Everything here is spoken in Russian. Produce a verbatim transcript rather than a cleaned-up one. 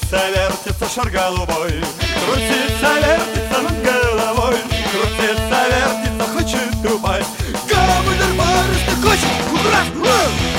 Крутится, вертится шар голубой, крутится, вертится над головой, крутится, вертится, хочет упасть. Гамбургер барышня хочет украсть.